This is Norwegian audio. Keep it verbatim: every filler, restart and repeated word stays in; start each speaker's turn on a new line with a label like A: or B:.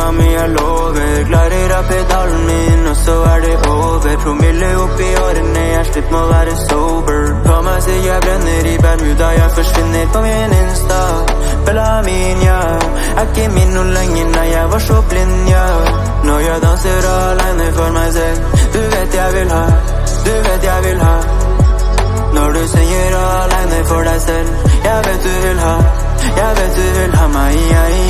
A: mami, jeg lover. Klarer av pedalen min, og så er det over. Promille opp i årene, jeg slutt må være sober. På meg sier jeg brenner i Bermuda, jeg forsvinner på min Insta. Bella min, ja, er ikke min noe lenger, nei, jeg var så blind, ja. Når jeg danser alene for meg selv, du vet jeg vil ha, du vet jeg vil ha. Når du synger alene for deg selv, jeg vet du vil ha, jeg vet du vil ha meg, jeg